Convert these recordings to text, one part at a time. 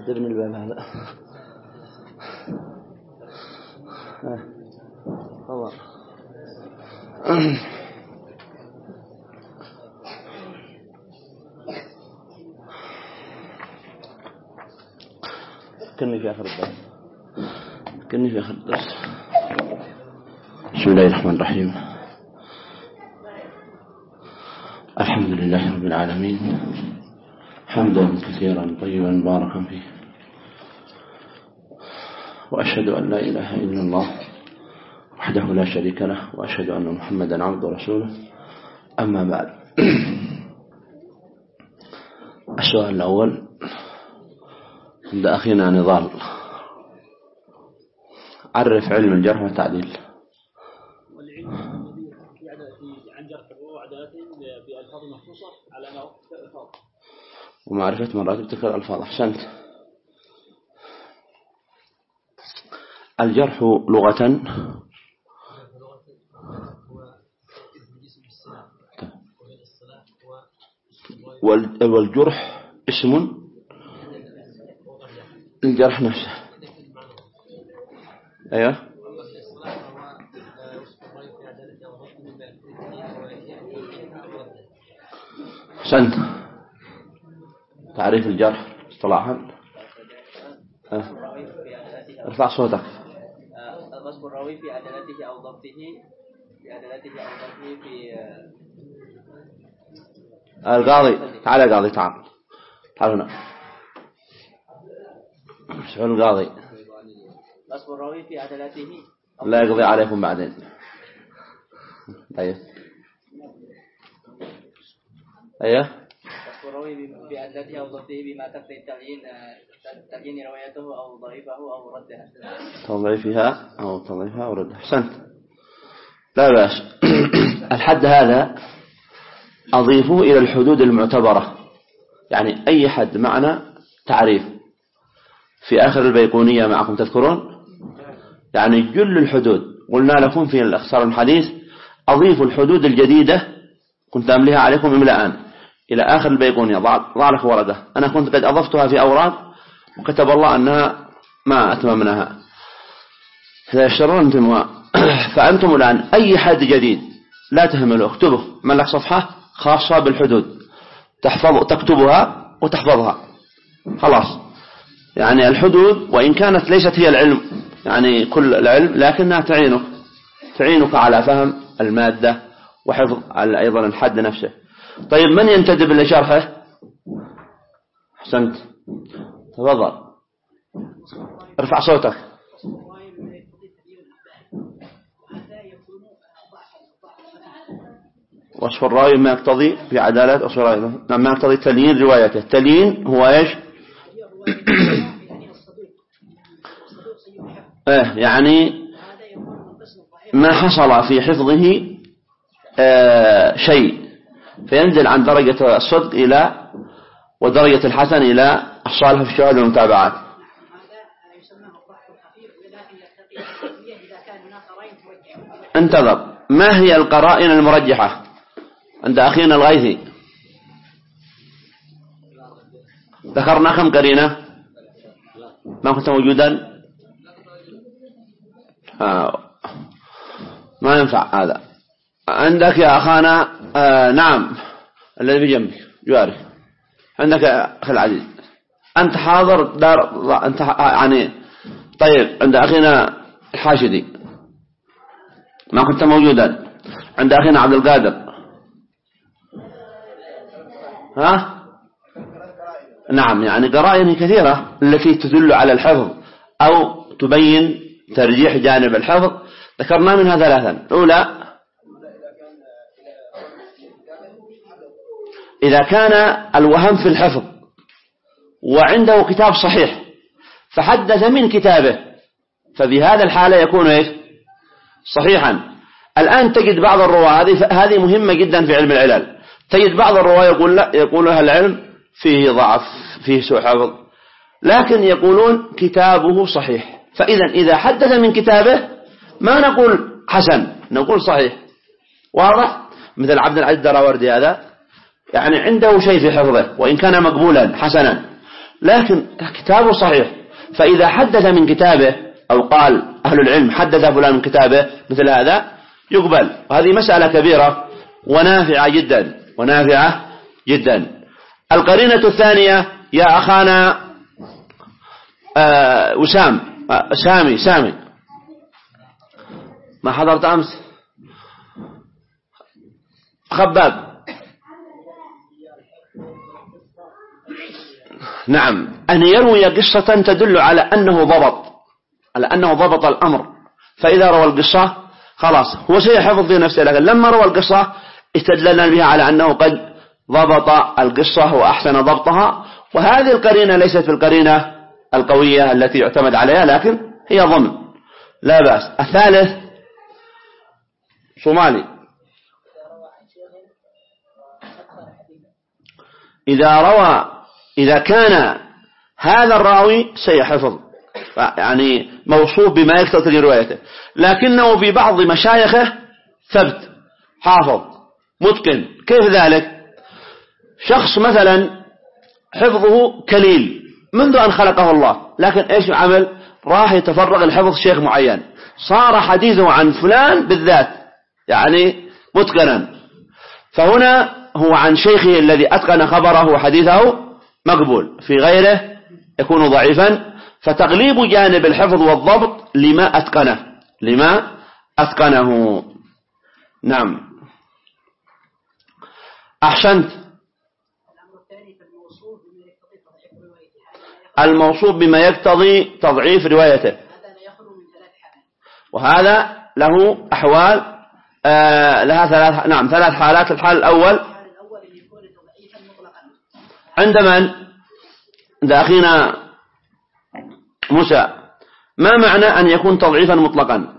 حدبني الباب هذا. والله كني في آخر الدرس. بسم الله الرحمن الرحيم. الحمد لله رب العالمين، حمدا كثيرا طيبا مباركا فيه، وأشهد أن لا إله إلا الله وحده لا شريك له، وأشهد أن محمدا عبده ورسوله. أما بعد، السؤال الأول عند أخينا نضال: عرف علم الجرح والتعديل. والعلم الذي عن جرح وعدالته بألفاظ مخصوصة على نوع الألفاظ، ومعرفة مراتب تلك الألفاظ. أحسنت. الجرح لغة والجرح اسم الجرح نفسه. أيوه. أحسنت. تعريف الجرح اصطلاحا. ارفع صوتك. وصف الراوي في عدالته أو ضبطه في القاضي. تعال يا قاضي، تعال هنا. سؤال القاضي: وصف الراوي في عدالته لا يقضي عليكم بعدين. أيوه وصف الراوي بعدالته أو ضبطه بما تقتضي تعيين روايته أو ضعيفه أو ردها. تضعيفها أو ردها. أحسنت، لا بأس. الحد هذا أضيفه إلى الحدود المعتبرة، يعني أي حد معنا تعريف في آخر البيقونية معكم تذكرون، يعني جل الحدود قلنا لكم في الاختصار الحديث: أضيف الحدود الجديدة كنت أمليها عليكم إملاءً إلى آخر البيقونية. ضع لك ورقة، أنا كنت قد أضفتها في أوراق وكتب الله أنها ما أتممناها، إذا يشترون أنتم. فأنتم الآن أي حد جديد لا تهملوا، اكتبه، من لك صفحة خاصة بالحدود تكتبها وتحفظها، خلاص. يعني الحدود وإن كانت ليست هي العلم، يعني كل العلم، لكنها تعينك على فهم المادة وحفظ أيضا الحد نفسه. طيب، من ينتدب لشرحه؟ أحسنت، تفضل، ارفع صوتك. وصف الراوي ما يقتضي في عدالة وصف الراوي ما يقتضي تليين روايته. التليين هو إيش؟ يعني ما حصل في حفظه شيء فينزل عن درجة الصدق إلى ودرجة الحسن إلى الصالح في الشواهد والمتابعات. انتظر، ما هي القرائن المرجحة عند أخينا الغيثي؟ ذكرنا كم قرينة؟ ما كنت موجودا؟ ما ينفع هذا. عندك يا أخانا نعم الذي بجنبك جواري، عندك يا أخي العزيز، أنت حاضر دار أنت يعني. طيب، عند أخينا الحاشدي ما كنت موجودا. عند أخينا عبد القادر. نعم، يعني قرائن كثيرة التي تدل على الحفظ أو تبين ترجيح جانب الحفظ. ذكرنا منها ثلاثا. أولى، إذا كان الوهم في الحفظ وعنده كتاب صحيح فحدث من كتابه، فبهذا الحالة يكون إيش؟ صحيحا. الآن تجد بعض الرواة، هذه مهمة جدا في علم العلل، تجد بعض الرواة يقول لها العلم فيه ضعف، فيه سوء حفظ، لكن يقولون كتابه صحيح. إذا حدث من كتابه ما نقول حسن، نقول صحيح. واضح؟ مثل عبد العزيز الدراوردي هذا، يعني عنده شيء في حفظه وإن كان مقبولا حسنا، لكن كتابه صحيح. فإذا حدث من كتابه أو قال أهل العلم حدث فلان من كتابه مثل هذا يقبل. وهذه مسألة كبيرة ونافعة جدا، ونافعة جدا. القرينة الثانية يا أخانا وسام سامي ما حضرت أمس؟ خباب. نعم، أن يروي قصة تدل على أنه ضبط الأمر. فإذا روى القصة خلاص هو سيحفظ في نفسه، لكن لما روى القصة استدللنا بها على أنه قد ضبط القصة وأحسن ضبطها. وهذه القرينة ليست في القرينة القوية التي يعتمد عليها، لكن هي ضمن لا بأس. الثالث صومالي، إذا كان هذا الراوي سيحفظ، يعني موصوف بما يقتضي روايته، لكنه في بعض مشايخه ثبت حافظ متقن. كيف ذلك؟ شخص مثلا حفظه كليل منذ أن خلقه الله، لكن إيش عمل؟ راح يتفرغ الحفظ شيخ معين، صار حديثه عن فلان بالذات يعني متقنا، فهنا هو عن شيخه الذي أتقن خبره وحديثه مقبول، في غيره يكون ضعيفا. فتغليب جانب الحفظ والضبط لما أتقنه. نعم أحسنت. الموصوف بما يقتضي تضعيف روايته، وهذا له أحوال لها ثلاث حالات. الحال الأول عند من؟ عند أخينا موسى. ما معنى أن يكون تضعيفا مطلقا؟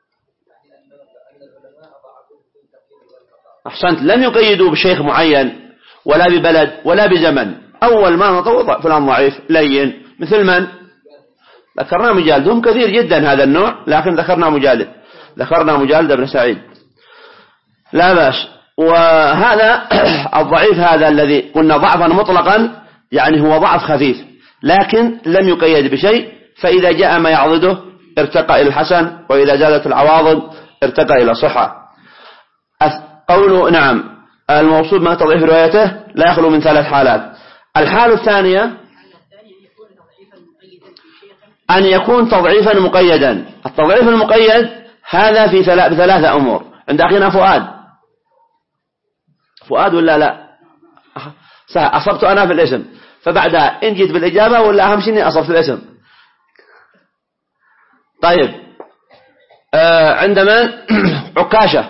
أحسنت. لم يقيدوا بشيخ معين ولا ببلد ولا بزمن. أول ما نطوع فلان ضعيف لين، مثل من ذكرنا مجالدهم كثير جدا هذا النوع، لكن ذكرنا مجالد بن سعيد لا بأس. وهذا الضعيف هذا الذي قلنا ضعفا مطلقا يعني هو ضعف خفيف، لكن لم يقيد بشيء، فإذا جاء ما يعضده ارتقى إلى الحسن، وإذا زادت العواضد ارتقى إلى صحة. قوله نعم الموصول ما تضعيف روايته لا يخلو من ثلاث حالات. الحالة الثانية أن يكون تضعيفا مقيدا. التضعيف المقيد هذا في بثلاثة أمور. عند أخينا فؤاد ولا لا؟ أصبت أنا في الاسم، فبعدها إن جيت بالإجابة ولا أهم شيء أصبت الاسم. طيب عند من؟ عكاشة.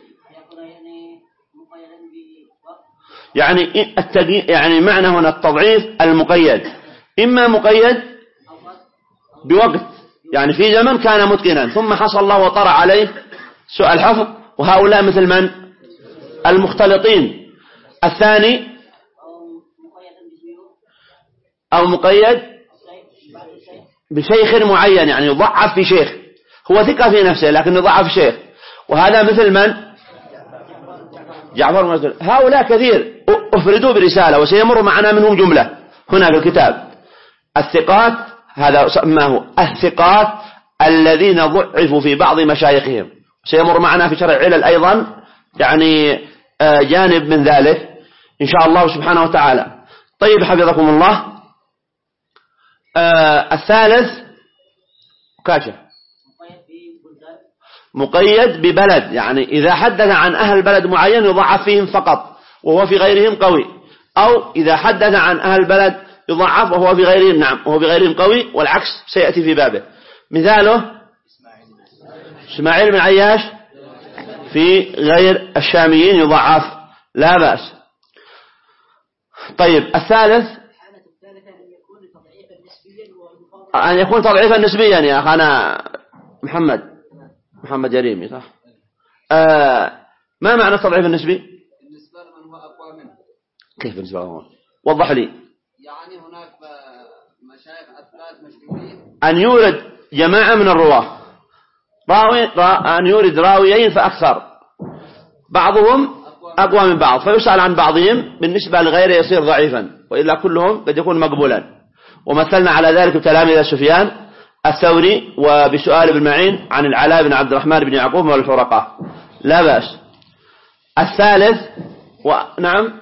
يعني معنى هنا التضعيف المقيد، إما مقيد بوقت، يعني في زمن كان متقنا ثم حصل الله وطرأ عليه سوء الحفظ، وهؤلاء مثل من؟ المختلطين. الثاني أو مقيد بشيخ معين، يعني يضعف في شيخ، هو ثقة في نفسه لكن يضعف في شيخ، وهذا مثل من؟ جعفر بن مسعود. هؤلاء كثير أفردوا برسالة وسيمر معنا منهم جملة هنا في الكتاب. الثقات هذا سماه الثقات الذين ضعفوا في بعض مشايخهم، سيمر معنا في شرع العلل أيضا يعني جانب من ذلك إن شاء الله سبحانه وتعالى. طيب حفظكم الله. الثالث كاشف مقيد ببلد، يعني إذا حدث عن أهل بلد معين يضعف فيهم فقط وهو في غيرهم قوي، أو إذا حدث عن أهل بلد يضعف وهو في غيرهم وهو في غيرهم قوي، والعكس سيأتي في بابه. مثاله إسماعيل بن عياش في غير الشاميين يضعف لا بأس. طيب الثالث أن يكون تضعيفا نسبيا. يا أخانا محمد جريمي صح؟ ما معنى التضعيف النسبي؟ بالنسبة لمن هو أقوى منه. كيف بالنسبة له؟ وضح لي. يعني هناك مشايخ أثبات مشهورين أن يورد جماعة من الرواة أن يورد راويين فأكثر، بعضهم أقوى من بعض، فيسأل عن بعضهم بالنسبة لغيره يصير ضعيفا، وإلا كلهم قد يكون مقبولا. ومثلنا على ذلك بتلاميذ سفيان الثوري وبسؤال ابن معين عن العلاء بن عبد الرحمن بن يعقوب والحرقاء. لا بأس. الثالث نعم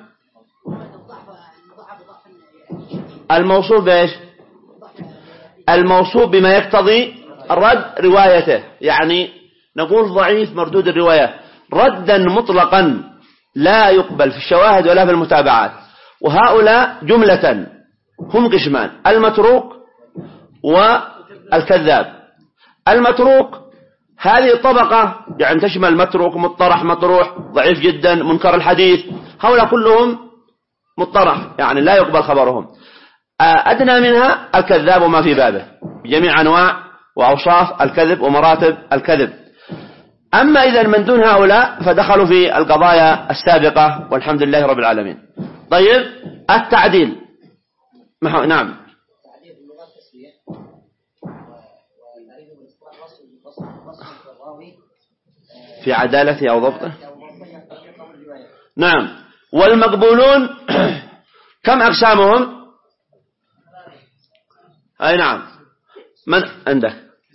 الموصوف بإيش؟ الموصوف بما يقتضي الرد روايته، يعني نقول ضعيف مردود الرواية ردا مطلقا لا يقبل في الشواهد ولا في المتابعات. وهؤلاء جملة هم قسمان: المتروك والكذاب. المتروك هذه الطبقة يعني تشمل متروك، مطرح، مطروح، ضعيف جدا، منكر الحديث، هؤلاء كلهم مطرح يعني لا يقبل خبرهم. أدنى منها الكذاب وما في بابه بجميع أنواع وأوصاف الكذب ومراتب الكذب. أما إذا من دون هؤلاء فدخلوا في القضايا السابقة والحمد لله رب العالمين. طيب التعديل نعم في عدالته أو ضبطه. نعم. والمقبولون كم أقسامهم؟ أي نعم. من عندك؟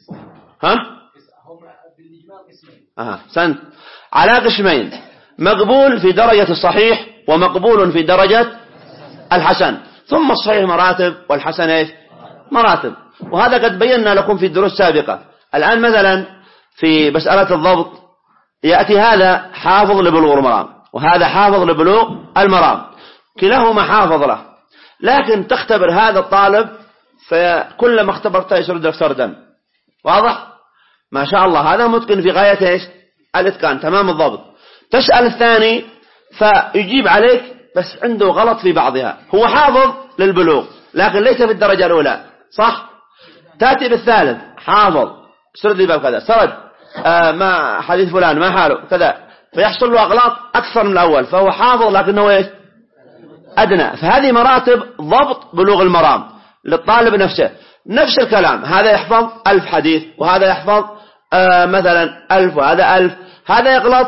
سنت على قسمين: مقبول في درجة الصحيح ومقبول في درجة الحسن. ثم الصحيح مراتب والحسن ايش؟ مراتب. وهذا قد بينا لكم في الدروس السابقة. الآن مثلا في مسألة الضبط يأتي هذا حافظ لبلوغ المرام وهذا حافظ لبلوغ المرام، كلاهما حافظ له، لكن تختبر هذا الطالب فكلما اختبرته يسرد لك سردا. واضح؟ ما شاء الله هذا متقن في غاية ايش؟ الاتقان، تمام الضبط. تسأل الثاني فيجيب عليك بس عنده غلط في بعضها، هو حافظ للبلوغ لكن ليس في الدرجة الأولى، صح؟ تأتي بالثالث حافظ، سرد لي باب كذا، سرد ما حديث فلان ما حاله كذا، فيحصل له أغلاط أكثر من الأول، فهو حافظ لكنه ايش؟ أدنى. فهذه مراتب ضبط بلوغ المرام للطالب نفسه. نفس الكلام، هذا يحفظ 1000 حديث وهذا يحفظ مثلا 1000 وهذا 1000، هذا يغلط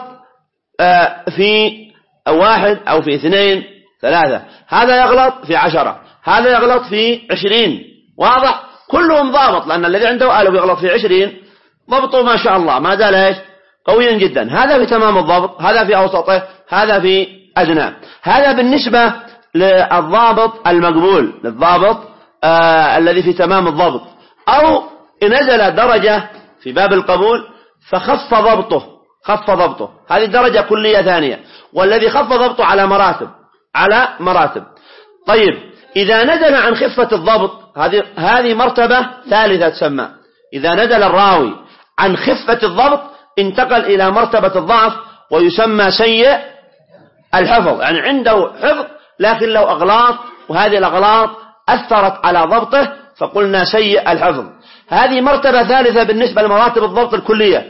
في 1 أو في 2 3، هذا يغلط في 10، هذا يغلط في 20. واضح؟ كلهم ضابط، لأن الذي عنده 1000 يغلط في 20 ضبطه ما شاء الله ما زال ايش؟ قويا جدا. هذا في تمام الضبط، هذا في أوسطه، هذا في أدنى. هذا بالنسبة للضابط المقبول، للضابط الذي في تمام الضبط. أو نزل درجة في باب القبول فخف ضبطه، هذه درجة كلية ثانية، والذي خف ضبطه على مراتب. طيب إذا نزل عن خفة الضبط هذه مرتبة ثالثة تسمى. إذا نزل الراوي عن خفة الضبط انتقل إلى مرتبة الضعف ويسمى سيء الحفظ، يعني عنده حفظ لكن له أغلاط، وهذه الأغلاط أثرت على ضبطه فقلنا سيء الحفظ. هذه مرتبة ثالثة بالنسبة لمراتب الضبط الكلية،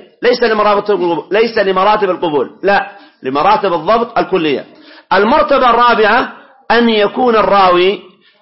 ليس لمراتب القبول، لا، لمراتب الضبط الكلية. المرتبة الرابعة أن يكون الراوي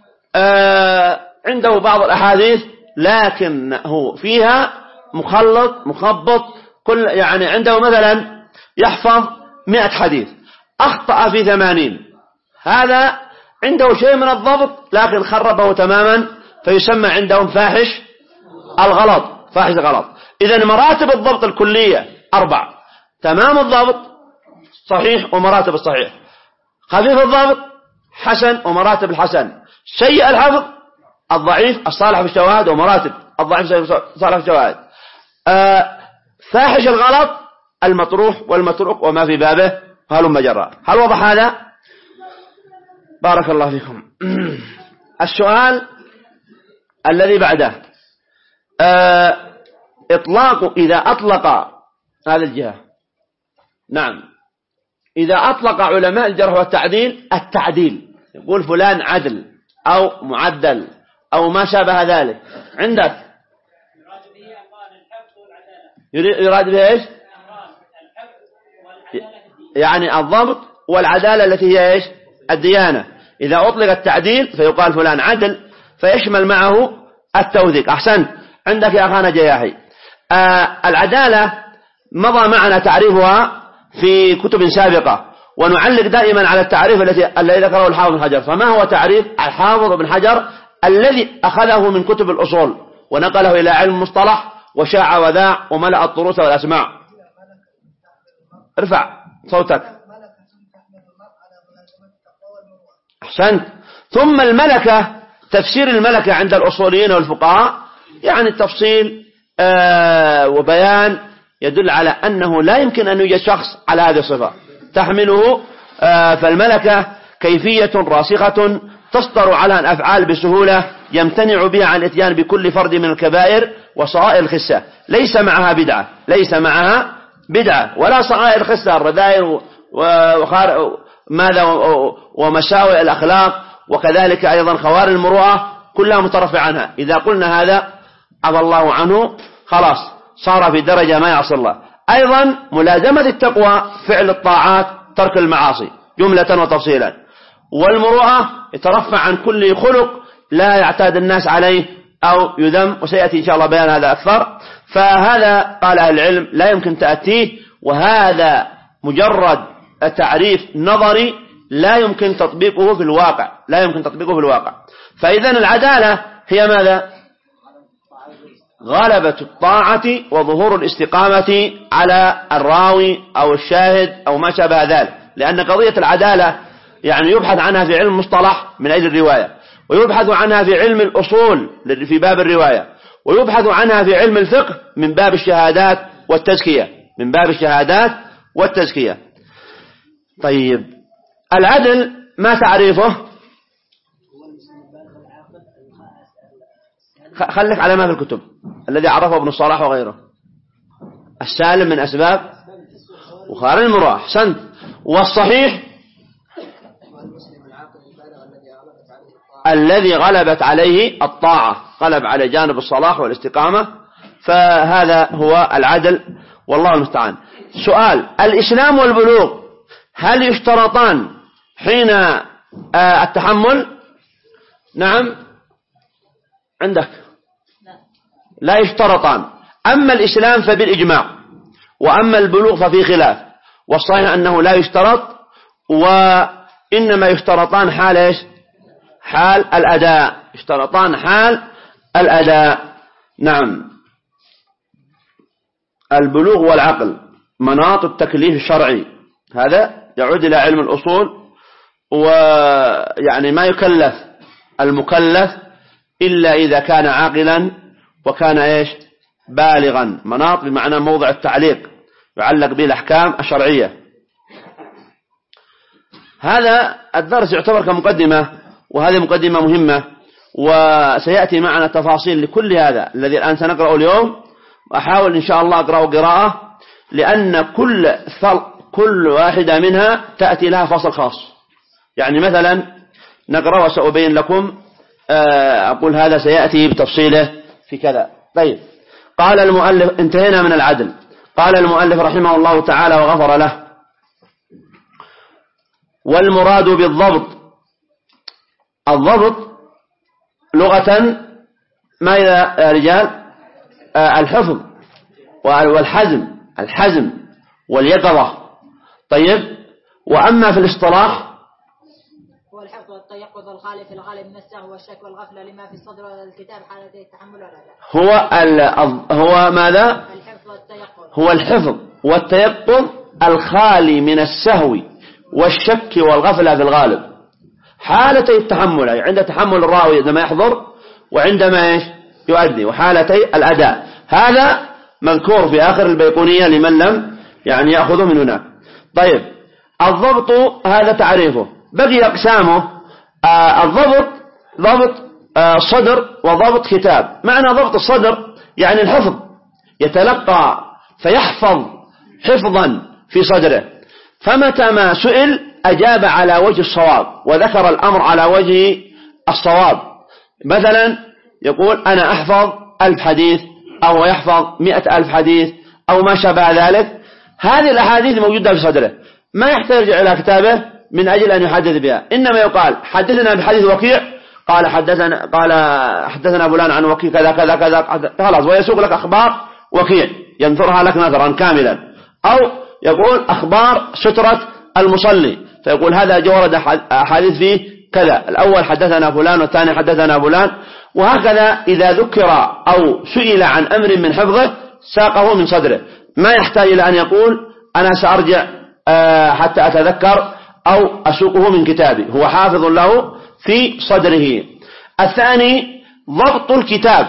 عنده بعض الأحاديث لكنه فيها مخبط، يعني عنده مثلا يحفظ 100 حديث أخطأ في 80، هذا عنده شيء من الضبط لكن خربه تماما، فيسمى عندهم فاحش الغلط. إذن مراتب الضبط الكلية 4: تمام الضبط، صحيح ومراتب الصحيح، خفيف الضبط، حسن ومراتب الحسن، سيء الحفظ، الضعيف، الصالح في الشواهد ومراتب الضعيف صالح في الشواهد، فاحش الغلط، المطروح والمتروك وما في بابه هلم جرا. هل وضح هذا؟ بارك الله فيكم. السؤال الذي بعده إذا أطلق هذه الجهة، نعم، إذا أطلق علماء الجرح والتعديل التعديل، يقول فلان عدل أو معدل أو ما شابه ذلك، عندك يراد به إيش؟ يعني الضبط والعدالة التي هي إيش؟ الديانة. إذا أطلق التعديل فيقال فلان عدل، فيشمل معه التوثيق. أحسنت، عندك يا أخانا جياحي. العدالة مضى معنا تعريفها في كتب سابقة، ونعلق دائما على التعريف الذي ذكره الحافظ بن حجر. فما هو تعريف الحافظ بن حجر الذي أخذه من كتب الأصول ونقله إلى علم المصطلح وشاع وذاع وملأ الطروس والأسماع. ارفع صوتك. أحسنت. ثم الملكة، تفسير الملكة عند الأصوليين والفقهاء يعني التفصيل وبيان يدل على أنه لا يمكن أن يوجد شخص على هذه الصفة تحمله. فالملكة كيفية راسخة تصدر على الأفعال بسهولة يمتنع بها عن الاتيان بكل فرد من الكبائر وصغائر الخسة. ليس معها بدعة ولا صغائر خسة، الرذائل ومساوئ الأخلاق، وكذلك أيضا خوارم المروءة كلها مترفع عنها. إذا قلنا هذا عفى الله عنه خلاص صار في درجة ما يعصي الله. أيضا ملازمة التقوى، فعل الطاعات، ترك المعاصي جملة وتفصيلا. والمروءة يترفع عن كل خلق لا يعتاد الناس عليه أو يذم، وسيأتي إن شاء الله بيان هذا أكثر. فهذا قال أهل العلم لا يمكن تأتيه، وهذا مجرد تعريف نظري لا يمكن تطبيقه في الواقع. فإذا العدالة هي ماذا؟ غلبة الطاعة وظهور الاستقامة على الراوي أو الشاهد أو ما شابه ذلك. لأن قضية العدالة يعني يبحث عنها في علم المصطلح من أجل الرواية، ويبحث عنها في علم الأصول في باب الرواية، ويبحث عنها في علم الفقه من باب الشهادات والتزكية. طيب العدل ما تعريفه؟ خليك على ما في الكتب الذي عرفه ابن الصلاح وغيره. السالم من أسباب وخارج المروءة. أحسنت. والصحيح الذي غلبت عليه الطاعة، غلب على جانب الصلاح والاستقامة، فهذا هو العدل والله المستعان. سؤال: الإسلام والبلوغ هل يشترطان حين التحمل؟ نعم عندك لا يشترطان. أما الإسلام فبالإجماع، وأما البلوغ ففي خلاف، والصحيح أنه لا يشترط، وإنما يشترطان حال إيش؟ حال الأداء. يشترطان حال الأداء. نعم. البلوغ والعقل مناط التكليف الشرعي، هذا يعود إلى علم الأصول. ويعني ما يكلف المكلف إلا إذا كان عاقلا وكان إيش؟ بالغا. مناط بمعنى موضع التعليق يعلق به الأحكام الشرعية. هذا الدرس يعتبر كمقدمة، وهذه مقدمة مهمة، وسيأتي معنا تفاصيل لكل هذا الذي الآن سنقرأه اليوم. أحاول إن شاء الله أقرأه قراءة، لأن كل واحدة منها تأتي لها فصل خاص. يعني مثلا نقرأ وسأبين لكم، أقول هذا سيأتي بتفصيله في كذا. طيب، قال المؤلف، انتهينا من العدل. قال المؤلف رحمه الله تعالى وغفر له: والمراد بالضبط، الضبط لغة ما يا رجال؟ الحفظ والحزم، الحزم واليقظة. طيب، وأما في الاصطلاح هو الحفظ والتيقظ الخالي في الغالب من السهو والشك والغفلة لما في الصدر والكتاب حالتي التحمل والأداء. هو ماذا؟ الحفظ والتيقظ، هو الحفظ والتيقظ الخالي من السهو والشك والغفلة في الغالب، حالتي التحمل، أي عند تحمل الراوي عندما يحضر وعندما إيش؟ يؤدي، وحالتي الأداء. هذا مذكور في آخر البيقونية لمن لم يعني يأخذه من هناك. طيب، الضبط هذا تعريفه. بقي أقسامه. الضبط ضبط صدر وضبط كتاب. معنى ضبط الصدر يعني الحفظ، يتلقى فيحفظ حفظا في صدره، فمتى ما سئل أجاب على وجه الصواب وذكر الأمر على وجه الصواب. مثلا يقول أنا أحفظ 1000 حديث، أو يحفظ 100,000 حديث، أو ما شابه ذلك. هذه الأحاديث موجودة في صدره، ما يحتاج إلى كتابه من أجل أن يحدث بها. إنما يقال حدثنا بحديث وكيع، قال حدثنا فلان عن وكيع كذا كذا كذا، خلاص، ويسوق لك أخبار وكيع ينثرها لك نثرا كاملا. أو يقول أخبار سترة المصلي، فيقول هذا جورد أحاديث فيه كذا، الأول حدثنا فلان والثاني حدثنا فلان، وهكذا إذا ذكر أو سئل عن أمر من حفظه ساقه من صدره، ما يحتاج إلى أن يقول أنا سأرجع حتى أتذكر أو أسوقه من كتابي، هو حافظ له في صدره. الثاني ضبط الكتاب،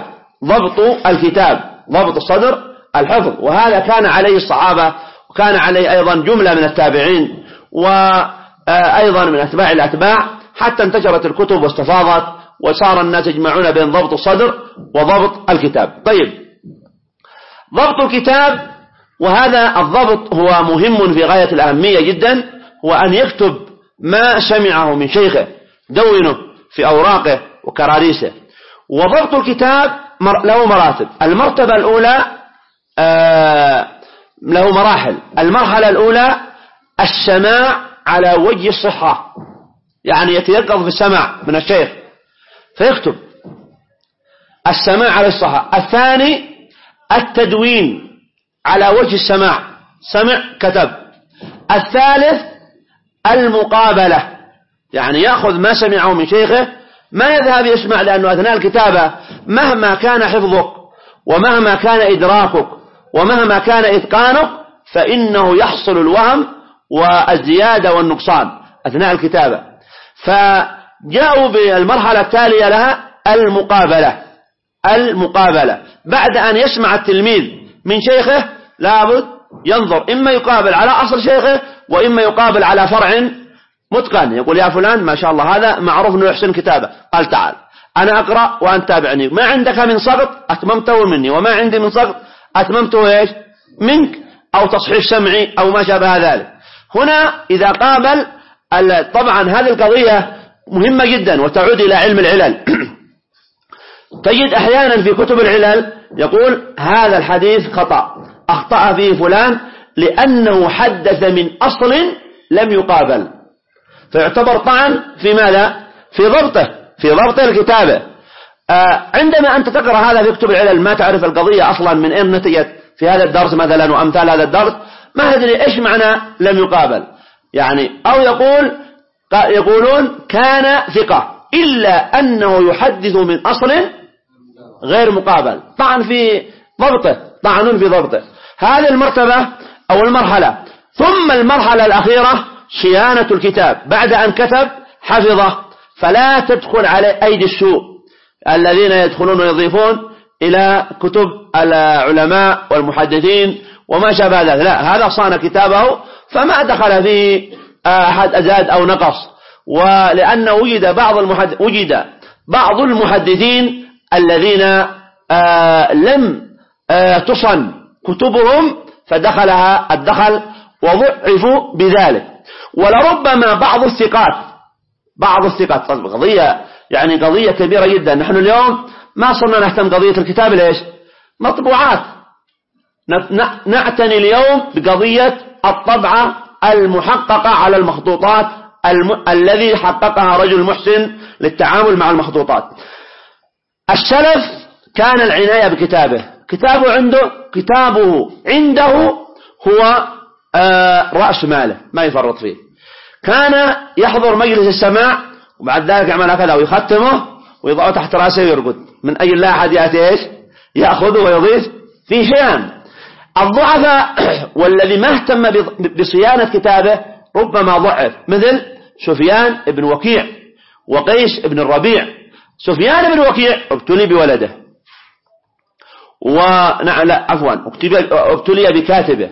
ضبط الصدر الحفظ، وهذا كان عليه الصحابة، وكان عليه أيضا جملة من التابعين، وأيضا من أتباع الأتباع، حتى انتشرت الكتب واستفاضت، وصار الناس يجمعون بين ضبط الصدر وضبط الكتاب. طيب، ضبط الكتاب، وهذا الضبط هو مهم في غاية الأهمية جدا، هو أن يكتب ما سمعه من شيخه، دونه في أوراقه وكراريسه. وضبط الكتاب له مراتب. المرتبة الأولى له مراحل. المرحلة الأولى السماع على وجه الصحة، يعني يتيقظ في السماع من الشيخ فيكتب، السماع على الصحة. الثاني التدوين على وجه السماع، سمع كتب. الثالث المقابلة، يعني يأخذ ما سمعه من شيخه، ما يذهب يسمع، لأنه أثناء الكتابة مهما كان حفظك ومهما كان إدراكك ومهما كان إتقانك فإنه يحصل الوهم والزيادة والنقصان أثناء الكتابة. فجاءوا بالمرحلة التالية لها المقابلة. بعد أن يسمع التلميذ من شيخه لابد ينظر، إما يقابل على أصل شيخه وإما يقابل على فرع متقن، يقول يا فلان ما شاء الله هذا معروف أنه يحسن كتابة، قال تعال أنا أقرأ وأنت تابعني، ما عندك من سقط أتممته مني، وما عندي من سقط أتممته إيش منك، أو تصحيح سمعي أو ما شابه ذلك. هنا إذا قابل، طبعا هذه القضية مهمة جدا وتعود إلى علم العلل. تجد أحيانا في كتب العلل يقول هذا الحديث خطأ، أخطأ فيه فلان لأنه حدث من أصل لم يقابل، فيعتبر طعن في ماذا؟ في ضبط الكتابة. عندما أنت تقرأ هذا في كتب العلل ما تعرف القضية أصلا من أين نتجت في هذا الدرس مثلا وأمثال هذا الدرس، ما تدري إيش معنى لم يقابل، يعني أو يقولون كان ثقة إلا أنه يحدث من أصل غير مقابل، طعن في ضبطه. هذه المرتبة أو المرحلة. ثم المرحلة الأخيرة صيانة الكتاب، بعد أن كتب حفظه، فلا تدخل على أيدي السوء الذين يدخلون ويضيفون إلى كتب العلماء والمحدثين وما شابه ذلك، لا، هذا صان كتابه فما دخل فيه أحد أزاد أو نقص. ولأنه وجد بعض المحدثين الذين لم تصن كتبهم فدخلها الدخل وضعفوا بذلك. ولربما بعض الثقات قضية، يعني قضية كبيرة جدا. نحن اليوم ما صرنا نهتم قضية الكتاب ليش؟ مطبوعات، نعتني اليوم بقضية الطبعة المحققة على المخطوطات الذي حققها رجل محسن للتعامل مع المخطوطات. السلف كان العناية بكتابه، كتابه عنده هو رأس ماله، ما يفرط فيه. كان يحضر مجلس السماع وبعد ذلك يعمل هكذا ويختمه ويضعه تحت رأسه ويرقد، من أجل لا أحد يأتي إيش يأخذه ويضيف فيه شيئا. الضعفاء والذي ما اهتم بصيانة كتابه ربما ضعف، مثل سفيان بن وكيع وقيس بن الربيع. سفيان بن وكيع ابتلي بولده، ابتلي بكاتبه،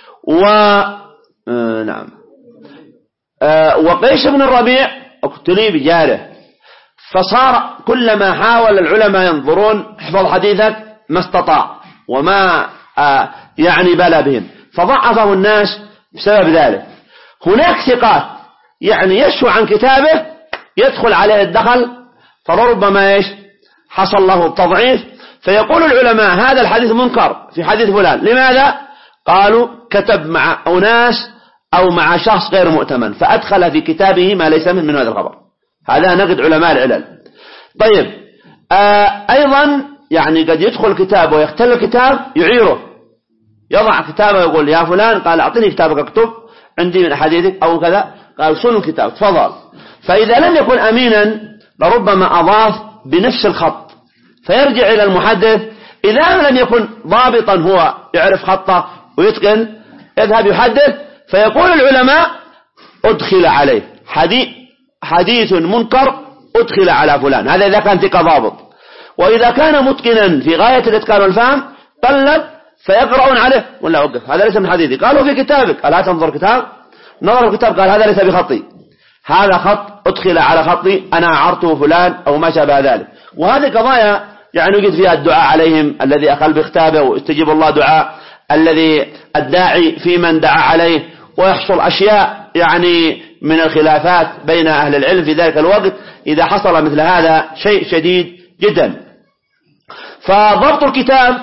وقيس بن الربيع ابتلي بجاره. فصار كلما حاول العلماء ينظرون احفظ حديثك ما استطاع وما يعني بلى بهم، فضعفه الناس بسبب ذلك. هناك ثقات يعني يشفع عن كتابه يدخل عليه الدخل، فربما ايش حصل له التضعيف، فيقول العلماء هذا الحديث منكر في حديث فلان. لماذا؟ قالوا كتب مع أناس أو مع شخص غير مؤتمن فأدخل في كتابه ما ليس من هذا الخبر. هذا نقد علماء العلل. طيب أيضا يعني قد يدخل كتاب ويختل الكتاب يعيره، يضع كتابه ويقول يا فلان، قال أعطني كتابك اكتب عندي من حديثك أو كذا، قال صن الكتاب تفضل. فإذا لم يكن أمينا لربما أضاف بنفس الخط فيرجع إلى المحدث. إذا لم يكن ضابطا هو يعرف خطه ويتقن يذهب يحدث فيقول العلماء أدخل عليه حديث منكر أدخل على فلان، هذا إذا كان ثقة ضابط. وإذا كان متقنا في غاية الإتقان والفهم طلب فيقرؤون عليه ولا وقف هذا ليس من حديثي، قالوا في كتابك قال لا تنظر كتاب، نظر الكتاب قال هذا ليس بخطي، هذا خط أدخل على خطي أنا عرته فلان أو ما شابه ذلك. وهذه قضايا يعني يوجد فيها الدعاء عليهم، الذي أخل باختابه واستجيب الله دعاء الذي الداعي في من دعا عليه، ويحصل أشياء يعني من الخلافات بين أهل العلم في ذلك الوقت إذا حصل مثل هذا شيء شديد جدا. فضبط الكتاب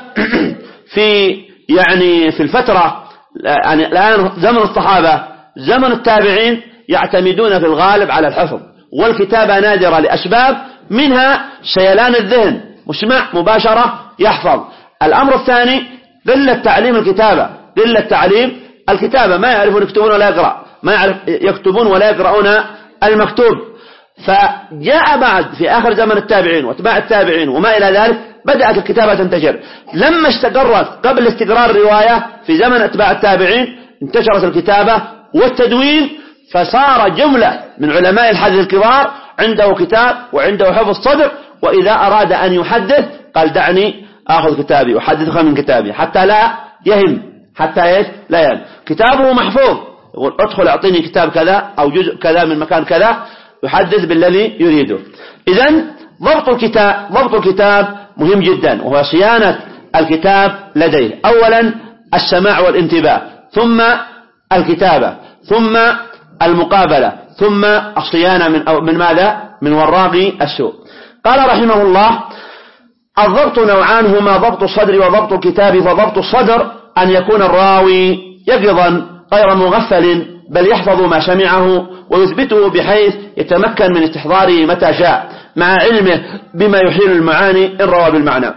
في الفترة يعني الآن زمن الصحابة زمن التابعين يعتمدون في الغالب على الحفظ، والكتابة نادرة لأسباب منها شيلان الذهن، مش مباشرة يحفظ. الأمر الثاني قلة تعليم الكتابة، قلة تعليم الكتابة، ما يعرفون يكتبون ولا يقرأ، ما يعرف يكتبون ولا يقرؤون المكتوب. فجاء بعد في آخر زمن التابعين واتباع التابعين وما إلى ذلك بدأت الكتابة تنتشر. لما استقرت قبل استقرار الرواية في زمن اتباع التابعين انتشرت الكتابة والتدوين، فصار جملة من علماء الحديث الكبار عنده كتاب وعنده حفظ صدر، وإذا أراد أن يحدث قال دعني أخذ كتابي أحدثك من كتابي حتى لا يهم، حتى لا يهم. كتابه محفوظ، يقول ادخل أعطيني كتاب كذا أو جزء كذا من مكان كذا، يحدث بالذي يريده. إذن ضبط الكتاب مهم جدا، وهو صيانة الكتاب لديه. أولا السماع والانتباه، ثم الكتابة، ثم المقابلة، ثم الصيانة من ماذا؟ من وراق السوء. قال رحمه الله الضبط نوعان هما ضبط الصدر وضبط الكتاب. فضبط الصدر أن يكون الراوي يقظا غير مغفل، بل يحفظ ما سمعه ويثبته بحيث يتمكن من استحضاره متى شاء، مع علمه بما يحيل المعاني إن روى بالمعنى.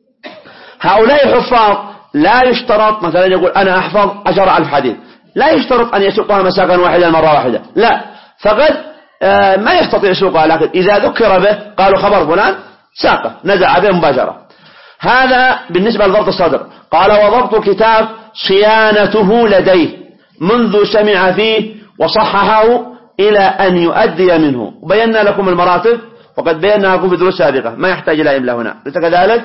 هؤلاء الحفاظ لا يشترط مثلا يقول أنا أحفظ 10,000 حديث، لا يشترط أن يسوقها مساقا واحدا مرة واحدة، لا، فقد ما يستطيع سوقها، لكن إذا ذكر به قالوا خبر فلان ساقه نزع به مباشرة. هذا بالنسبة لضبط الصدر. قال وضبط الكتاب صيانته لديه منذ سمع فيه وصححه إلى أن يؤدي منه. وبينا لكم المراتب وقد بينا لكم في دروس سابقة، ما يحتاج إلى إملا هنا، ليس كذلك؟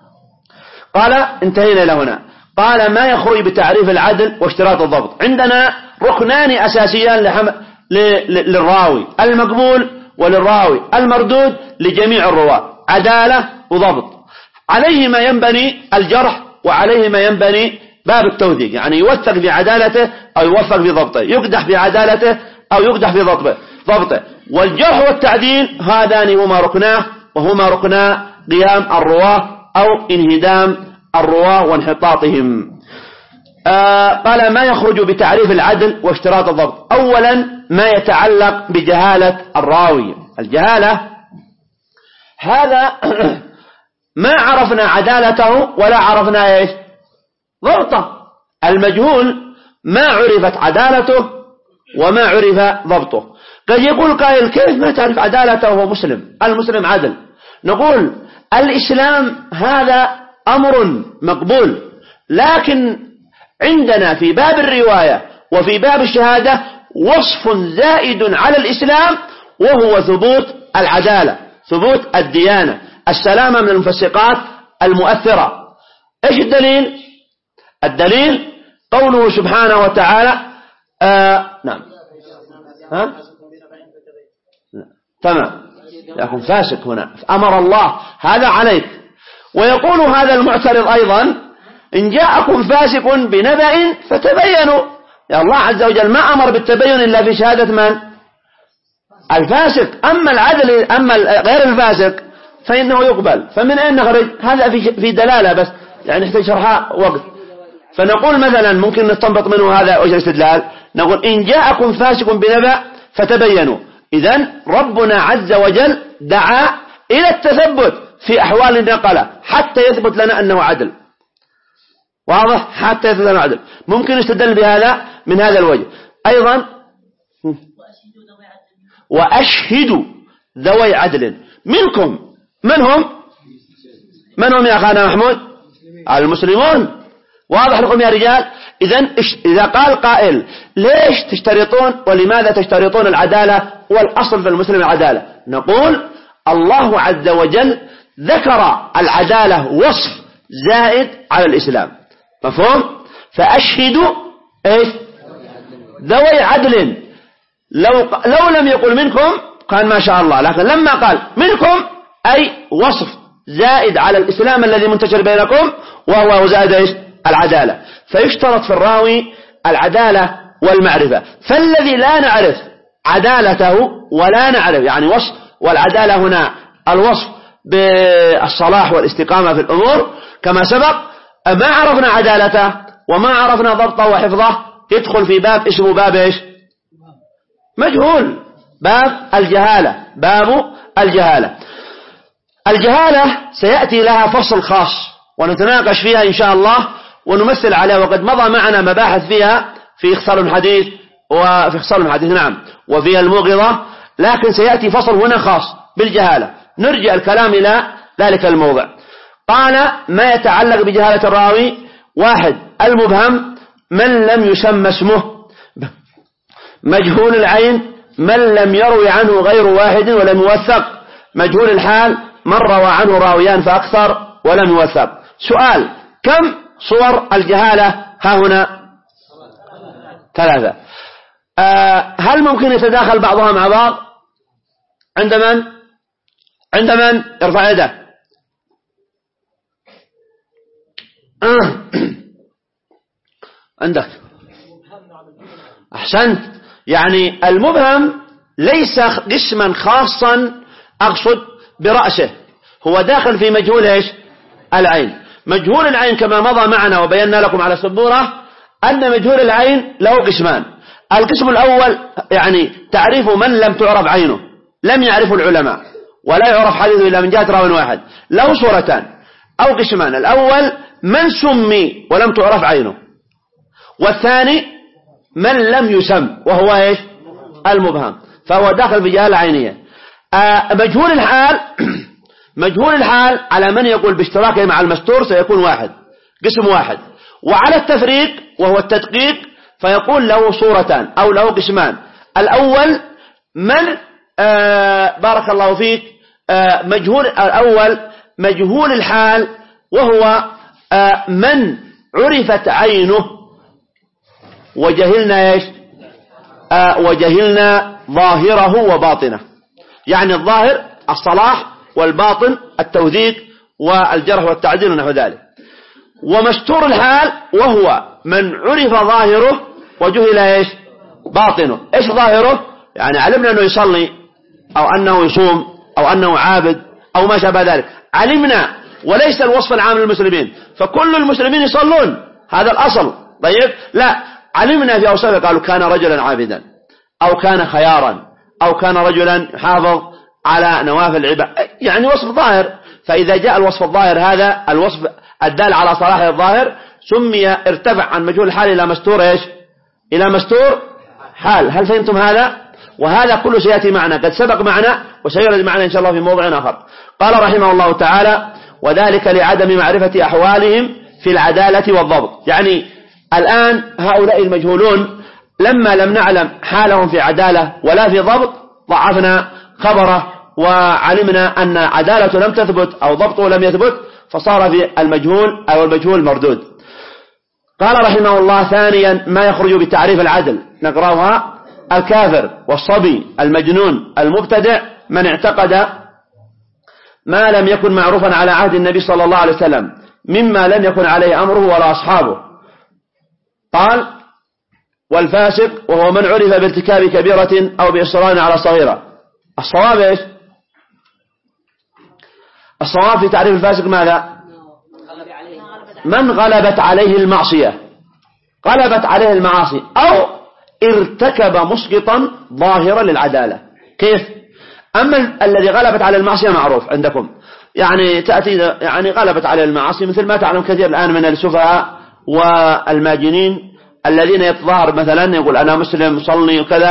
قال انتهينا إلى هنا. قال ما يخرج بتعريف العدل واشتراط الضبط. عندنا ركنان أساسيان للراوي المقبول وللراوي المردود لجميع الرواة، عدالة وضبط. عليه ما ينبني الجرح وعليه ما ينبني باب التوثيق، يعني يوثق بعدالته أو يوثق بضبطه، يقدح بعدالته أو يقدح بضبطه. والجرح والتعديل هذان هما ركناه، وهما ركنا قيام الرواة أو انهدام الرواة وانحطاطهم. قال ما يخرج بتعريف العدل واشتراط الضبط. أولا ما يتعلق بجهالة الراوي. الجهالة هذا ما عرفنا عدالته ولا عرفنا ايش ضبطه. المجهول ما عرفت عدالته وما عرف ضبطه. قد يقول قائل كيف ما تعرف عدالته وهو مسلم؟ المسلم عدل. نقول الإسلام هذا أمر مقبول، لكن عندنا في باب الرواية وفي باب الشهادة وصف زائد على الإسلام، وهو ثبوت العدالة، ثبوت الديانة، السلامة من المفسقات المؤثرة. ايش الدليل؟ الدليل قوله سبحانه وتعالى نعم تمام يكون فاسق هنا أمر الله هذا عليك. ويقول هذا المعترض أيضا إن جاءكم فاسق بنبأ فتبينوا. يا الله عز وجل ما أمر بالتبين إلا في شهادة من؟ الفاسق. أما العدل أما غير الفاسق فإنه يقبل. فمن أين نخرج؟ هذا في دلالة بس يعني نحتاج شرحها وقت. فنقول مثلا ممكن نستنبط منه هذا وجه الاستدلال، نقول إن جاءكم فاسق بنبأ فتبينوا. إذن ربنا عز وجل دعا إلى التثبت في أحوال النقلة حتى يثبت لنا أنه عدل. واضح؟ حتى يثبت لنا عدل. ممكن نستدل بهذا من هذا الوجه. أيضا وأشهدوا ذوي عدل منكم. من هم يا أخانا محمود؟ المسلمون. واضح لكم يا رجال؟ إذا قال قائل ليش تشترطون ولماذا تشترطون العدالة والأصل في المسلم العدالة، نقول الله عز وجل ذكر العدالة وصف زائد على الإسلام، مفهوم؟ فأشهدوا إيش؟ ذوي عدل. لو لم يقل منكم قال ما شاء الله، لكن لما قال منكم أي وصف زائد على الإسلام الذي منتشر بينكم، وهو زائد إيش؟ العدالة. فيشترط في الراوي العدالة والمعرفة. فالذي لا نعرف عدالته ولا نعرف يعني وصف، والعدالة هنا الوصف بالصلاح والاستقامة في الأمور كما سبق، ما عرفنا عدالته وما عرفنا ضبطه وحفظه، يدخل في باب اسمه باب إيش؟ مجهول، باب الجهالة. باب الجهالة. الجهالة سيأتي لها فصل خاص ونتناقش فيها إن شاء الله ونمثل عليها، وقد مضى معنا مباحث فيها في إخصال الحديث وفي إخصال الحديث نعم وفي الموقظة، لكن سيأتي فصل هنا خاص بالجهالة، نرجع الكلام إلى ذلك الموضع. قال ما يتعلق بجهالة الراوي: 1 المبهم من لم يسمى اسمه، مجهول العين من لم يروي عنه غير واحد ولم يوثق، مجهول الحال من روى عنه راويان فأكثر ولم يوثق. سؤال: كم صور الجهالة ها هنا؟ 3. هل ممكن يتداخل بعضها مع بعض؟ عند من ارفع يده؟ عندك. أحسنت. يعني المبهم ليس قسما خاصا أقصد برأسه، هو داخل في مجهول إيش؟ العين. مجهول العين كما مضى معنا وبينا لكم على السبورة أن مجهول العين له قسمان. القسم الأول يعني تعريف من لم تعرف عينه، لم يعرفه العلماء ولا يعرف حديثه إلا من جهة راو واحد، له صورتان أو قسمان: الأول من سمي ولم تعرف عينه، والثاني من لم يسم وهو إيش؟ المبهم، فهو داخل في جهالة عينية. مجهول الحال مجهول الحال على من يقول باشتراكه مع المستور سيكون واحد، قسم واحد. وعلى التفريق وهو التدقيق فيقول له صورتان أو له قسمان: الأول من بارك الله فيك مجهول الأول مجهول الحال، وهو من عرفت عينه وجهلنا إيش؟ وجهلنا ظاهره وباطنه، يعني الظاهر الصلاح والباطن التوثيق والجرح والتعديل ونحو ذلك. ومستور الحال وهو من عرف ظاهره وجهل إيش؟ باطنه. إيش ظاهره؟ يعني علمنا أنه يصلي أو أنه يصوم أو أنه عابد أو ما شابه ذلك، علمنا، وليس الوصف العام للمسلمين، فكل المسلمين يصلون هذا الأصل. طيب لا، علمنا في أوصافه قالوا كان رجلا عابدا أو كان خيارا أو كان رجلا حافظ على نوافل العبادة، يعني وصف ظاهر. فإذا جاء الوصف الظاهر هذا الوصف الدال على صلاح الظاهر سمي ارتفع عن مجهول الحال إلى مستور إيش؟ إلى مستور حال. هل فهمتم هذا؟ وهذا كله سيأتي معنا، قد سبق معنا وسيرد معنا إن شاء الله في موضع آخر. قال رحمه الله تعالى: وذلك لعدم معرفة أحوالهم في العدالة والضبط. يعني الآن هؤلاء المجهولون لما لم نعلم حالهم في عدالة ولا في ضبط ضعفنا خبره وعلمنا أن عدالته لم تثبت أو ضبطه لم يثبت، فصار في المجهول أو المجهول مردود. قال رحمه الله: ثانيا ما يخرج بتعريف العدل، نقرأها: الكافر والصبي المجنون المبتدع من اعتقد ما لم يكن معروفا على عهد النبي صلى الله عليه وسلم مما لم يكن عليه أمره ولا أصحابه. قال: والفاسق وهو من عرف بارتكاب كبيرة أو بإصرار على صغيرة. الصواب إيش؟ الصواب في تعريف الفاسق ماذا؟ من غلبت عليه المعصية، غلبت عليه المعاصي أو ارتكب مسقطا ظاهرا للعدالة. كيف؟ أما الذي غلبت على المعصية معروف عندكم، يعني تأتي يعني غلبت عليه المعاصي مثل ما تعلم كثير الآن من السفهاء والماجنين الذين يتظاهر مثلا يقول أنا مسلم صلني وكذا،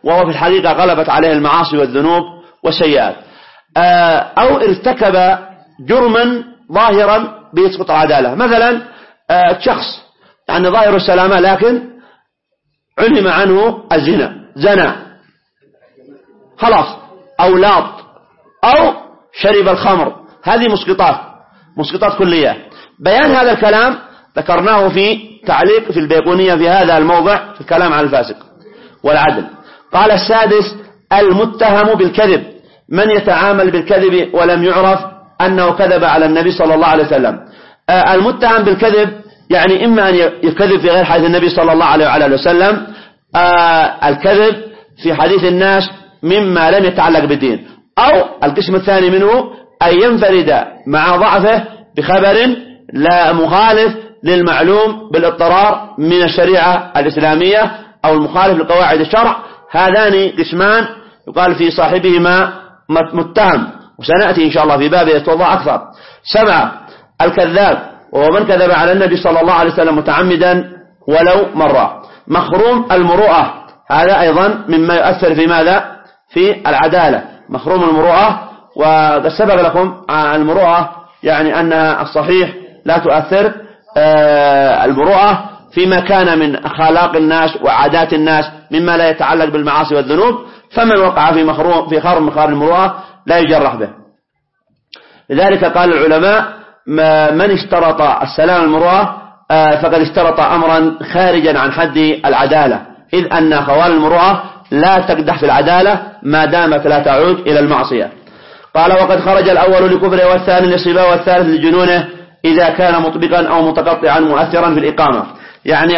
وهو في الحقيقة غلبت عليه المعاصي والذنوب والسيئات، أو ارتكب جرما ظاهرا بيسقط العدالة. مثلا شخص يعني ظاهر السلامة لكن علم عنه الزنا، زنى خلاص، أو لاط، أو شرب الخمر، هذه مسقطات كلية. بيان هذا الكلام ذكرناه في تعليق في البيقونية في هذا الموضع في الكلام عن الفاسق والعدل. قال السادس المتهم بالكذب، من يتعامل بالكذب ولم يعرف أنه كذب على النبي صلى الله عليه وسلم. المتهم بالكذب يعني إما أن يكذب في غير حديث النبي صلى الله عليه وسلم، الكذب في حديث الناس مما لم يتعلق بالدين، أو القسم الثاني منه أن ينفرد مع ضعفه بخبر لا مخالف للمعلوم بالاضطرار من الشريعة الإسلامية أو المخالف لقواعد الشرع. هذان قسمان يقال في صاحبهما متهم، وسنأتي إن شاء الله في بابه يتوضح أكثر. 7 الكذاب، وهو من كذب على النبي صلى الله عليه وسلم متعمدا ولو مرة. مخروم المروءة، هذا أيضا مما يؤثر في ماذا؟ في العدالة. مخروم المروءة، وقد سبق لكم المروءة يعني أنها الصحيح لا تؤثر المروءة فيما كان من أخلاق الناس وعادات الناس مما لا يتعلق بالمعاصي والذنوب، فمن وقع في خارج من خارج المروءة لا يجرح به. لذلك قال العلماء من اشترط السلام المروءة فقد اشترط أمرا خارجا عن حد العدالة، إذ أن خوال المروءة لا تقدح في العدالة ما دامت لا تعود إلى المعصية. قال وقد خرج الأول لكفره والثاني لصباه والثالث لجنونه إذا كان مطبقا أو متقطعا مؤثرا في الإقامة. يعني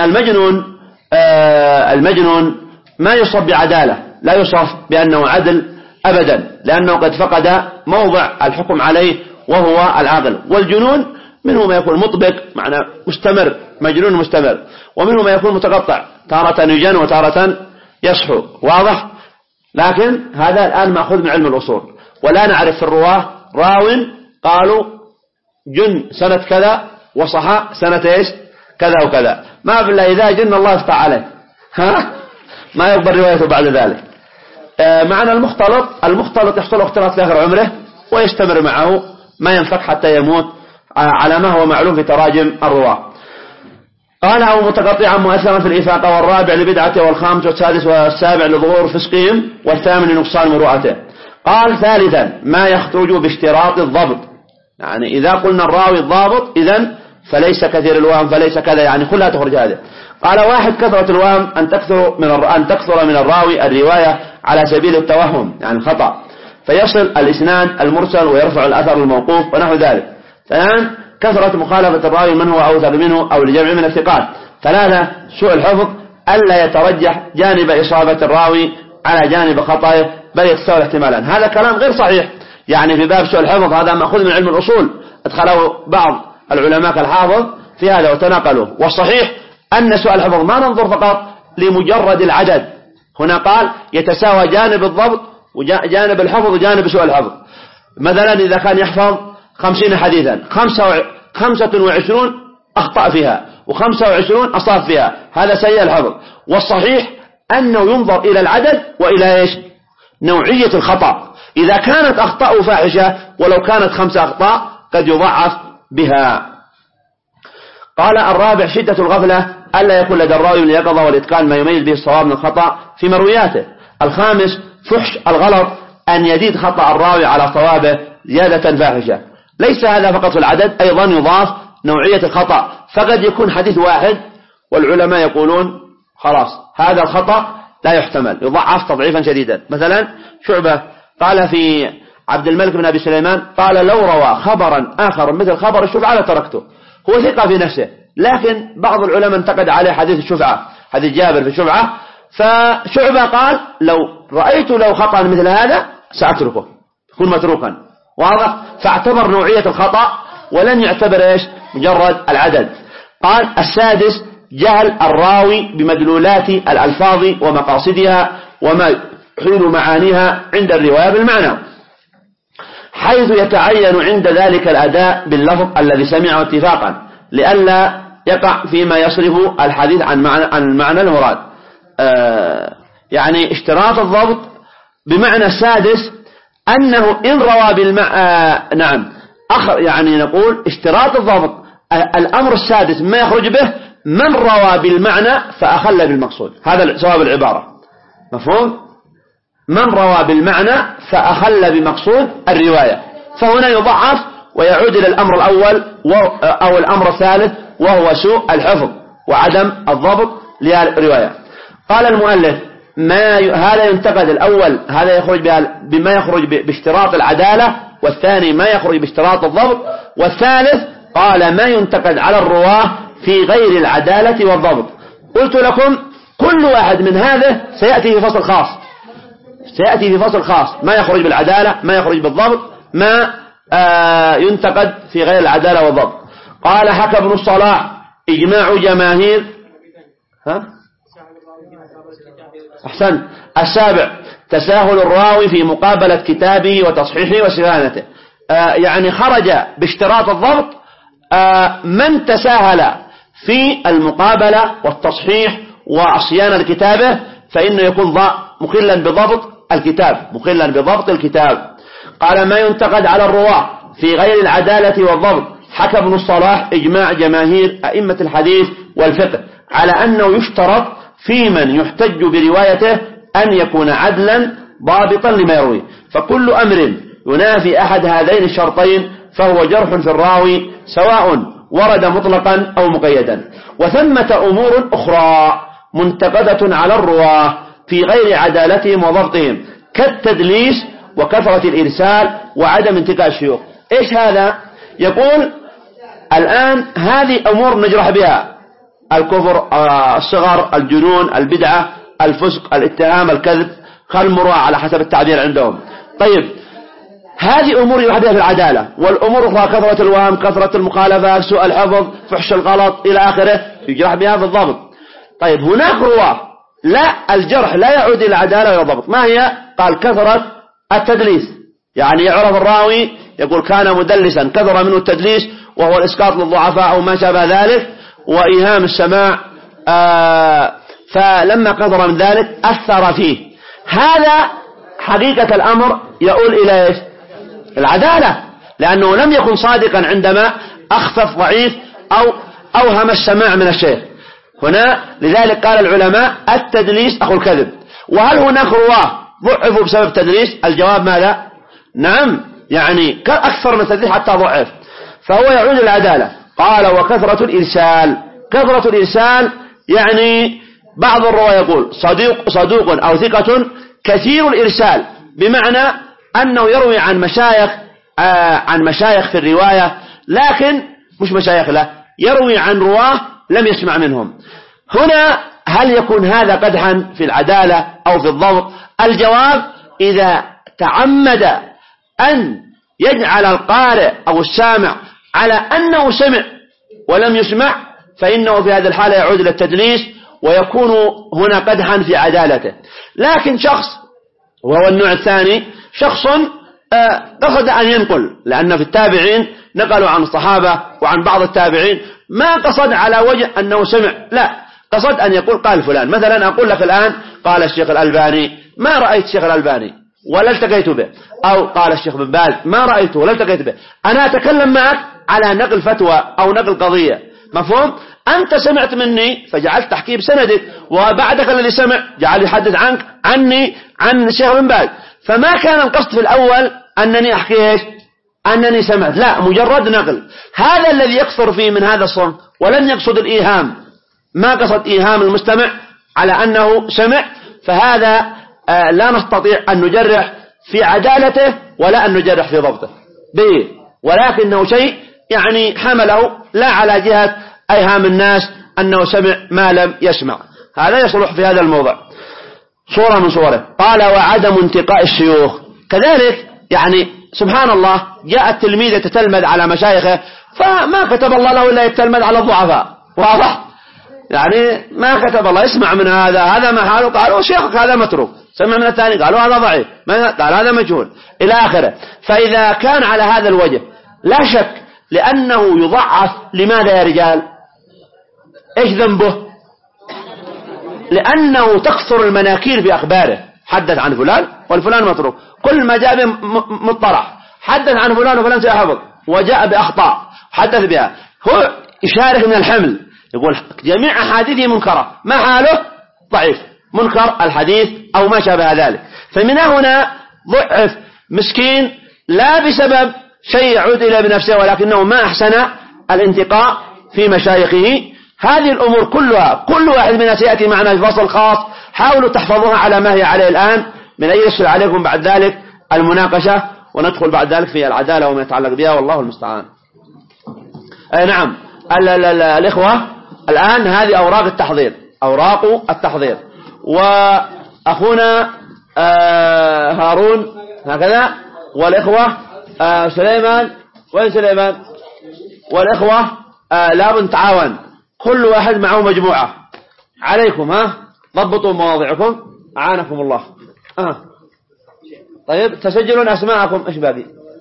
المجنون ما يصف بعدالة، لا يصف بأنه عدل أبدا، لأنه قد فقد موضع الحكم عليه وهو العقل. والجنون منه ما يكون مطبق معنى مستمر، مجنون مستمر، ومنه ما يكون متقطع، تارة يجن وتارة يصحو، واضح؟ لكن هذا الآن مأخوذ من علم الأصول، ولا نعرف في الرواه راو قالوا جن سنة كذا وصحى سنة إيش كذا وكذا، ما بالله إذا جن الله يفتح عليه ما يقبل روايته بعد ذلك. معنى المختلط يحصل اختلاط في آخر عمره ويستمر معه ما ينفك حتى يموت على ما هو معلوم في تراجم الرواه. قال أو متقطعا مؤثرا في الإفاقة، والرابع لبدعته، والخامس والسادس والسابع لظهور فسقهم، والثامن لنقصان مروءته. قال ثالثا ما يخرج باشتراط الضبط، يعني إذا قلنا الراوي الضابط إذن فليس كثير الوهم فليس كذا، يعني كلها تخرج هذه. قال 1 كثرة الوهم أن تكثر من الراوي الرواية على سبيل التوهم يعني الخطأ، فيصل الإسناد المرسل ويرفع الأثر الموقوف ونحو ذلك. 2 كثرة مخالفة الراوي من هو أوثق منه أو لجمع من الثقات. 3 سوء الحفظ، ألا يترجح جانب إصابة الراوي على جانب خطأه بل يتساوى احتمالا. هذا كلام غير صحيح، يعني في باب سوء الحفظ هذا مأخوذ من علم الأصول، أدخله بعض العلماء كالحافظ في هذا وتناقلوا. والصحيح أن سوء الحفظ ما ننظر فقط لمجرد العدد، هنا قال يتساوى جانب الضبط وجانب الحفظ وجانب سوء الحفظ. مثلا إذا كان يحفظ 50 حديثا 25 أخطأ فيها و25 أصاب فيها، هذا سيء الحفظ. والصحيح أنه ينظر إلى العدد وإلى إيش نوعية الخطأ، إذا كانت أخطاء فاحشة ولو كانت 5 أخطاء قد يضعف بها. قال الرابع شدة الغفلة، ألا يكون لدى الراوي من اليقظة والإتقان ما يميز به الصواب من الخطأ في مروياته. 5 فحش الغلط، أن يزيد خطأ الراوي على صوابه زيادة فاحشة. ليس هذا فقط في العدد، أيضا يضاف نوعية الخطأ، فقد يكون حديث واحد والعلماء يقولون خلاص هذا الخطأ لا يحتمل، يضعف تضعيفا شديدا. مثلا شعبة قال في عبد الملك بن أبي سليمان قال لو روى خبرا آخر مثل خبر الشفعة لتركته، هو ثقة في نفسه، لكن بعض العلماء انتقد عليه حديث الشفعة، حديث جابر في الشفعة، فشعبة قال لو رأيت لو خطأ مثل هذا سأتركه، يكون متروكا، واضح؟ فاعتبر نوعية الخطأ ولن يعتبر إيش مجرد العدد. قال 6 جهل الراوي بمدلولات الألفاظ ومقاصدها وما يحيل معانيها عند الرواية بالمعنى، حيث يتعين عند ذلك الأداء باللفظ الذي سمعه اتفاقا، لئلا يقع فيما يصرف الحديث عن المعنى المراد. يعني اشتراط الضبط بمعنى السادس أنه إن روى نعم يعني نقول اشتراط الضبط الأمر السادس ما يخرج به من روى بالمعنى فأخل بالمقصود. هذا صواب العبارة، مفهوم؟ من روى بالمعنى فأخل بمقصود الرواية، فهنا يضعف ويعود إلى الأمر الأول أو الأمر الثالث وهو سوء الحفظ وعدم الضبط للرواية. قال المؤلف هذا ينتقد الأول، هذا يخرج بما يخرج باشتراط العدالة، والثاني ما يخرج باشتراط الضبط، والثالث قال ما ينتقد على الرواه في غير العدالة والضبط. قلت لكم كل واحد من هذا سيأتي في فصل خاص، سيأتي في فصل خاص، ما يخرج بالعدالة، ما يخرج بالضبط، ما ينتقد في غير العدالة والضبط. قال حكى ابن الصلاح إجماع جماهير أحسن. السابع تساهل الراوي في مقابلة كتابه وتصحيحه وصيانته، يعني خرج باشتراط الضبط من تساهل في المقابلة والتصحيح وصيانة كتابه فإنه يكون مخلا بضبط الكتاب، قال ما ينتقد على الرواة في غير العدالة والضبط. حكى ابن الصلاح إجماع جماهير أئمة الحديث والفقه على أنه يشترط في من يحتج بروايته أن يكون عدلا ضابطا لما يروي، فكل أمر ينافي أحد هذين الشرطين فهو جرح في الراوي سواء ورد مطلقا أو مقيدا. وثمة أمور أخرى منتقدة على الرواة في غير عدالتهم وضبطهم كالتدليس وكثرة الإرسال وعدم انتقاء الشيوخ. إيش هذا؟ يقول الآن هذه أمور نجرح بها: الكفر، الصغر، الجنون، البدعة، الفسق، الاتهام، الكذب، المروءة على حسب التعبير عندهم. طيب هذه أمور يجرح بها في العدالة، والأمور أخرى كثرة الوهم، كثرة المخالفات، سوء الحفظ، فحش الغلط إلى آخره يجرح بها في الضبط. طيب هناك رواه لا، الجرح لا يعود إلى العدالة ولا الضبط. ما هي؟ قال كثرة التدليس، يعني يعرف الراوي يقول كان مدلسا كثر منه التدليس وهو الإسقاط للضعفاء أو ما شابه ذلك، وإيهام السماع، فلما كثر من ذلك أثر فيه. هذا حقيقة الأمر يؤول إلى إيش؟ العدالة، لأنه لم يكن صادقا عندما أخفف ضعيف أو أوهم السماع من الشيخ هنا. لذلك قال العلماء التدليس أخو الكذب. وهل هناك رواه ضعفوا بسبب تدليس؟ الجواب ماذا؟ نعم، يعني أكثر من تدليس حتى ضعف، فهو يعود العدالة. قال وكثرة الإرسال. كثرة الإرسال يعني بعض الرواه يقول صدوق أو ثقة كثير الإرسال، بمعنى أنه يروي عن مشايخ في الرواية، لكن مش مشايخ له، يروي عن رواه لم يسمع منهم. هنا هل يكون هذا قدحا في العدالة أو في الضبط؟ الجواب إذا تعمد أن يجعل القارئ أو السامع على أنه سمع ولم يسمع فإنه في هذه الحالة يعود إلى التدليس ويكون هنا قدحا في عدالته. لكن شخص، وهو النوع الثاني، شخص قصد أن ينقل، لأن في التابعين نقلوا عن الصحابة وعن بعض التابعين ما قصد على وجه أنه سمع، لا، قصد أن يقول قال فلان. مثلا أقول لك الآن قال الشيخ الألباني، ما رأيت الشيخ الألباني ولا التقيت به، أو قال الشيخ بن باز ما رأيته ولا التقيت به. أنا أتكلم معك على نقل فتوى أو نقل قضية، مفهوم؟ أنت سمعت مني فجعلت تحكي بسندك، وبعدك الذي سمع جعل يحدث عني عن الشيخ بن باز. فما كان القصد في الأول أنني أحكي إيش؟ أنني سمعت، لا، مجرد نقل. هذا الذي يكثر فيه من هذا الصنف، ولم يقصد الإيهام، ما قصد إيهام المستمع على أنه سمع، فهذا لا نستطيع أن نجرح في عدالته ولا أن نجرح في ضبطه به، ولكنه شيء يعني حمله لا على جهة أيهام الناس أنه سمع ما لم يسمع. هذا يصلح في هذا الموضع صورة من صوره. قال وعدم انتقاء الشيوخ كذلك، يعني سبحان الله، جاء التلميذ يتتلمذ على مشايخه فما كتب الله له إلا يتلمذ على الضعفاء، واضح؟ يعني ما كتب الله، يسمع من هذا ما حاله، قالوا شيخك هذا متروك، سمع من الثاني قالوا هذا ضعيف، قال هذا مجهول إلى آخره. فإذا كان على هذا الوجه لا شك لأنه يضعف. لماذا يا رجال؟ إيش ذنبه؟ لأنه تكثر المناكير في أخباره، حدث عن فلان والفلان متروك، كل ما جاء مطرح، حدث عن فلان وفلان سيحفظ، وجاء بأخطاء حدث بها، هو يشارك من الحمل، يقول جميع أحاديثه منكرة، ما حاله ضعيف منكر الحديث أو ما شابه ذلك. فمن هنا ضعف مسكين لا بسبب شيء يعود إلى بنفسه، ولكنه ما أحسن الانتقاء في مشايخه. هذه الأمور كلها كل واحد منها سيأتي معنا في فصل خاص، حاولوا تحفظوها على ما هي عليه الآن، من أن يسهل عليكم بعد ذلك المناقشة، وندخل بعد ذلك في العدالة وما يتعلق بها، والله المستعان. نعم الإخوة، الآن هذه أوراق التحضير، أوراق التحضير، وأخونا هارون هكذا، والإخوة سليمان، وين سليمان؟ والإخوة لابد نتعاون، كل واحد معه مجموعة، عليكم ضبطوا مواضعكم أعانكم الله. طيب تسجلون أسماءكم. إيش باقي؟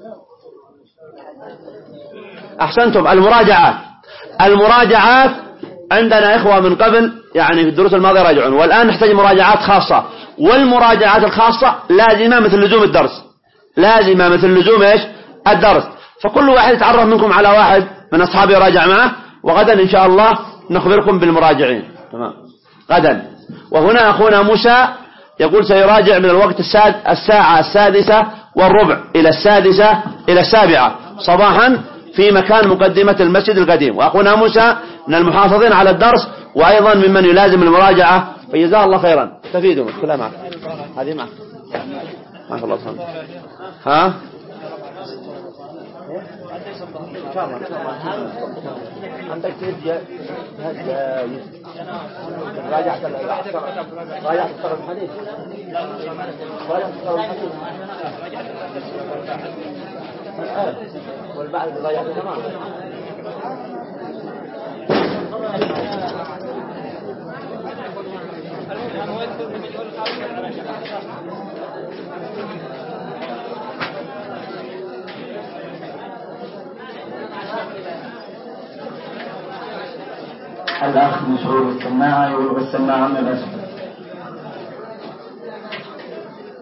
أحسنتم. المراجعات عندنا إخوة من قبل يعني في الدروس الماضية راجعون، والآن نحتاج مراجعات خاصة، والمراجعات الخاصة لازمة مثل لزوم الدرس، لازمة مثل لزوم الدرس. فكل واحد يتعرف منكم على واحد من أصحابه يراجع معه، وغدا إن شاء الله نخبركم بالمراجعين. تمام غدا. وهنا أخونا موسى يقول سيراجع من الوقت الساعة 6:15 إلى 6:45 إلى 7 صباحا في مكان مقدمة المسجد القديم. وأخونا موسى من المحافظين على الدرس، وأيضا ممن يلازم المراجعة، فجزاه الله خيرا. تفيدوا كلها معك، هذه معك ما شاء الله. ها عندك راجعت الحديث، والبعض راجعت تمام. الأخ مشهور السماعة يقول السماعة من